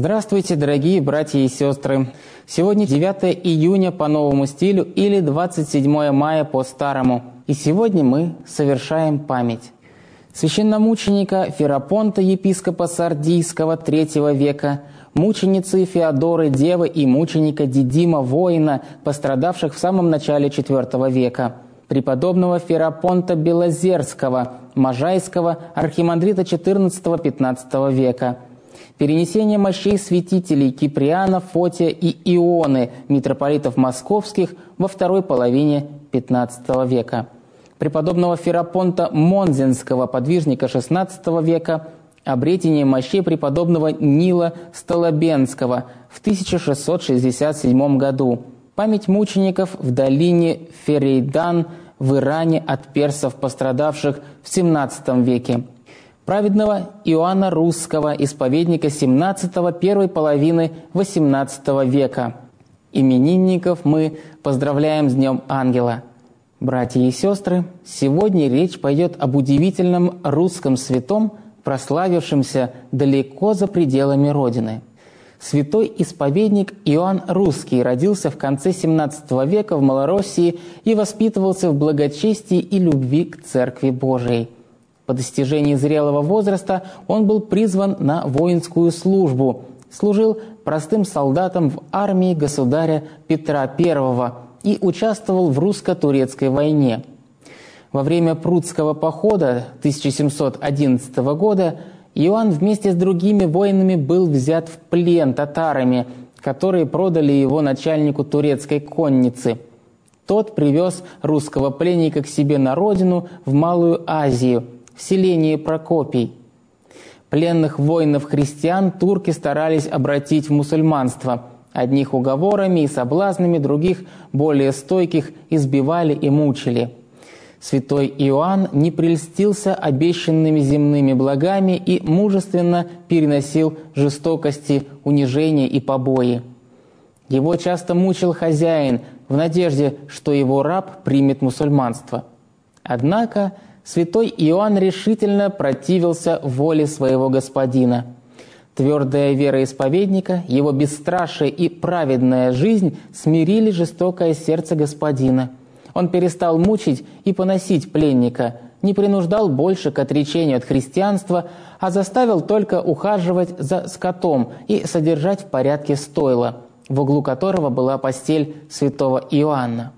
Здравствуйте, дорогие братья и сестры! Сегодня 9 июня по новому стилю или 27 мая по старому. И сегодня мы совершаем память священномученика Ферапонта, епископа Сардийского III века, мученицы Феодоры Девы и мученика Дидима Воина, пострадавших в самом начале IV века, преподобного Ферапонта Белозерского, Можайского, архимандрита XIV-XV века, перенесение мощей святителей Киприана, Фотия и Ионы, митрополитов московских во второй половине XV века, преподобного Ферапонта Монзенского, подвижника XVI века, обретение мощей преподобного Нила Столобенского в 1667 году, память мучеников в долине Ферейдан в Иране от персов, пострадавших в XVII веке, праведного Иоанна Русского, исповедника XVII первой половины XVIII века. Именинников мы поздравляем с Днем Ангела. Братья и сестры, сегодня речь пойдет об удивительном русском святом, прославившемся далеко за пределами Родины. Святой исповедник Иоанн Русский родился в конце XVII века в Малороссии и воспитывался в благочестии и любви к Церкви Божией. По достижении зрелого возраста он был призван на воинскую службу, служил простым солдатом в армии государя Петра I и участвовал в русско-турецкой войне. Во время Прудского похода 1711 года Иоанн вместе с другими воинами был взят в плен татарами, которые продали его начальнику турецкой конницы. Тот привез русского пленника к себе на родину, в Малую Азию, в селение Прокопий. Пленных воинов-христиан турки старались обратить в мусульманство. Одних уговорами и соблазнами, других, более стойких, избивали и мучили. Святой Иоанн не прельстился обещанными земными благами и мужественно переносил жестокости, унижения и побои. Его часто мучил хозяин в надежде, что его раб примет мусульманство. Однако святой Иоанн решительно противился воле своего господина. Твердая вера исповедника, его бесстрашие и праведная жизнь смирили жестокое сердце господина. Он перестал мучить и поносить пленника, не принуждал больше к отречению от христианства, а заставил только ухаживать за скотом и содержать в порядке стойла, в углу которого была постель святого Иоанна.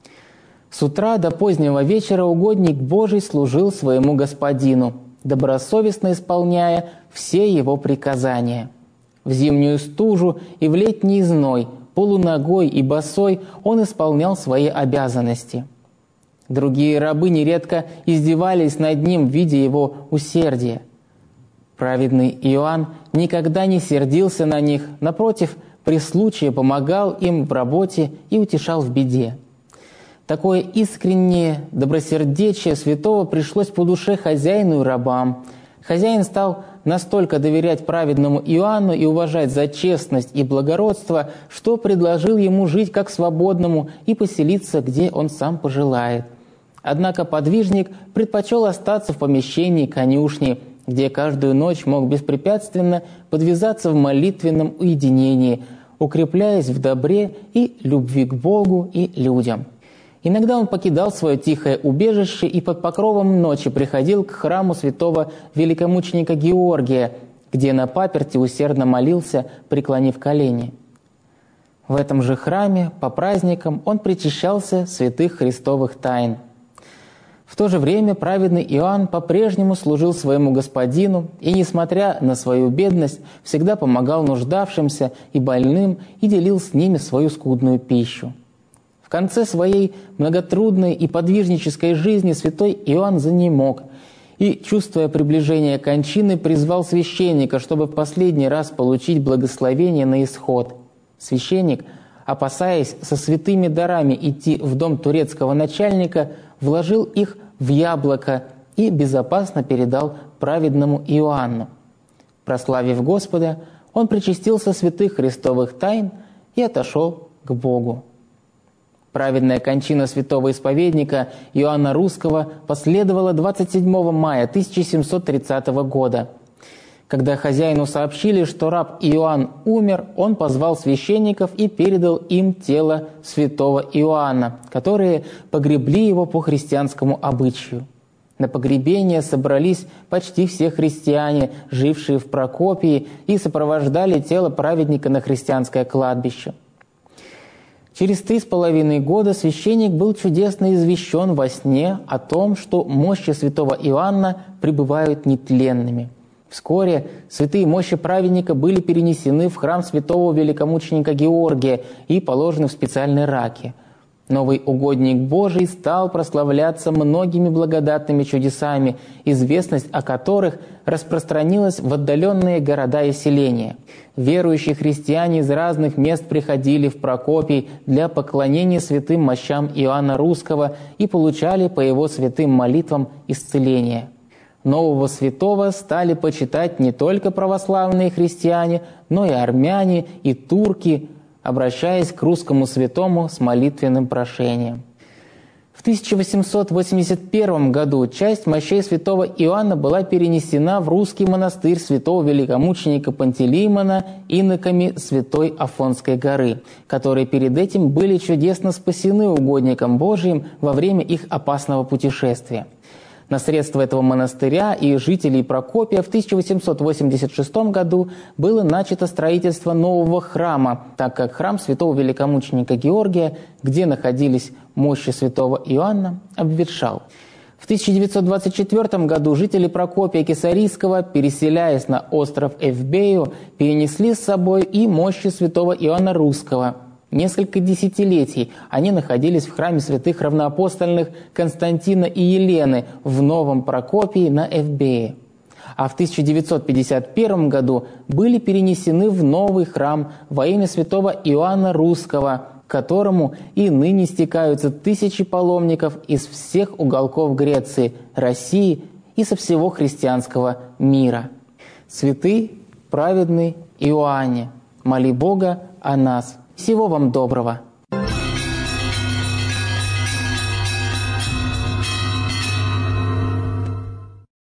С утра до позднего вечера угодник Божий служил своему господину, добросовестно исполняя все его приказания. В зимнюю стужу и в летний зной, полуногой и босой, он исполнял свои обязанности. Другие рабы нередко издевались над ним, видя его усердие. Праведный Иоанн никогда не сердился на них, напротив, при случае помогал им в работе и утешал в беде. Такое искреннее добросердечие святого пришлось по душе хозяину и рабам. Хозяин стал настолько доверять праведному Иоанну и уважать за честность и благородство, что предложил ему жить как свободному и поселиться, где он сам пожелает. Однако подвижник предпочел остаться в помещении конюшни, где каждую ночь мог беспрепятственно подвязаться в молитвенном уединении, укрепляясь в добре и любви к Богу и людям. Иногда он покидал свое тихое убежище и под покровом ночи приходил к храму святого великомученика Георгия, где на паперти усердно молился, преклонив колени. В этом же храме по праздникам он причащался святых христовых тайн. В то же время праведный Иоанн по-прежнему служил своему господину и, несмотря на свою бедность, всегда помогал нуждавшимся и больным и делил с ними свою скудную пищу. В конце своей многотрудной и подвижнической жизни святой Иоанн занемог и, чувствуя приближение кончины, призвал священника, чтобы в последний раз получить благословение на исход. Священник, опасаясь со святыми дарами идти в дом турецкого начальника, вложил их в яблоко и безопасно передал праведному Иоанну. Прославив Господа, он причастился святых христовых тайн и отошел к Богу. Праведная кончина святого исповедника Иоанна Русского последовала 27 мая 1730 года. Когда хозяину сообщили, что раб Иоанн умер, он позвал священников и передал им тело святого Иоанна, которые погребли его по христианскому обычаю. На погребение собрались почти все христиане, жившие в Прокопии, и сопровождали тело праведника на христианское кладбище. Через 3,5 года священник был чудесно извещен во сне о том, что мощи святого Иоанна пребывают нетленными. Вскоре святые мощи праведника были перенесены в храм святого великомученика Георгия и положены в специальной раке. Новый угодник Божий стал прославляться многими благодатными чудесами, известность о которых распространилась в отдаленные города и селения. Верующие христиане из разных мест приходили в Прокопий для поклонения святым мощам Иоанна Русского и получали по его святым молитвам исцеление. Нового святого стали почитать не только православные христиане, но и армяне, и турки, обращаясь к русскому святому с молитвенным прошением. В 1881 году часть мощей святого Иоанна была перенесена в русский монастырь святого великомученика Пантелеймона иноками Святой Афонской горы, которые перед этим были чудесно спасены угодником Божиим во время их опасного путешествия. На средства этого монастыря и жителей Прокопия в 1886 году было начато строительство нового храма, так как храм святого великомученика Георгия, где находились мощи святого Иоанна, обветшал. В 1924 году жители Прокопия Кесарийского, переселяясь на остров Эвбею, перенесли с собой и мощи святого Иоанна Русского. Несколько десятилетий они находились в храме святых равноапостольных Константина и Елены в Новом Прокопии на Эвбее. А в 1951 году были перенесены в новый храм во имя святого Иоанна Русского, к которому и ныне стекаются тысячи паломников из всех уголков Греции, России и со всего христианского мира. Святый, праведный Иоанне, моли Бога о нас. Всего вам доброго!